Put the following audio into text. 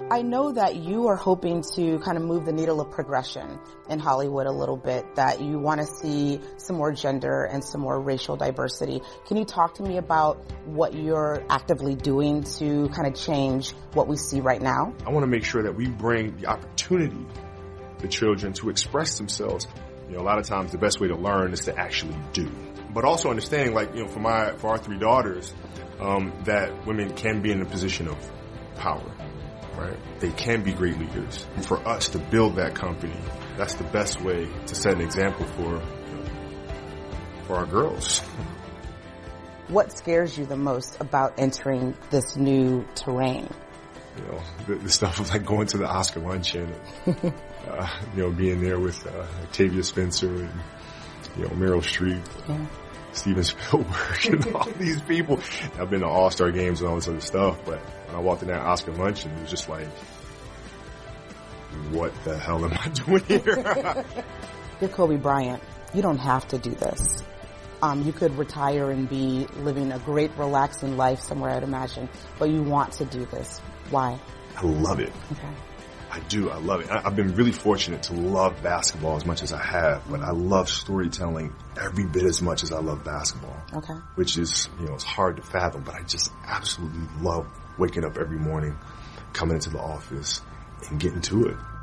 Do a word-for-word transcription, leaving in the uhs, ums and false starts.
I know that you are hoping to kind of move the needle of progression in Hollywood a little bit, that you want to see some more gender and some more racial diversity. Can you talk to me about what you're actively doing to kind of change what we see right now? I want to make sure that we bring the opportunity to children to express themselves. You know, a lot of times the best way to learn is to actually do. But also understanding, like, you know, for my, for our three daughters, um, that women can be in a position of power, right? They can be great leaders. And for us to build that company, that's the best way to set an example for, you know, for our girls. What scares you the most about entering this new terrain? You know, the, the stuff of like going to the Oscar luncheon, and, uh, you know, being there with uh, Octavia Spencer and, you know, Meryl Streep, yeah. Steven Spielberg, and all these people. I've been to All-Star games and all this other stuff, but when I walked in that Oscar luncheon, it was just like, what the hell am I doing here? You're Kobe Bryant. You don't have to do this. Um, you could retire and be living a great, relaxing life somewhere, I'd imagine, but you want to do this. Why? I love it. Okay. I do. I love it. I, I've been really fortunate to love basketball as much as I have, but I love storytelling every bit as much as I love basketball. Okay. Which is, you know, it's hard to fathom, but I just absolutely love waking up every morning, coming into the office, and getting to it.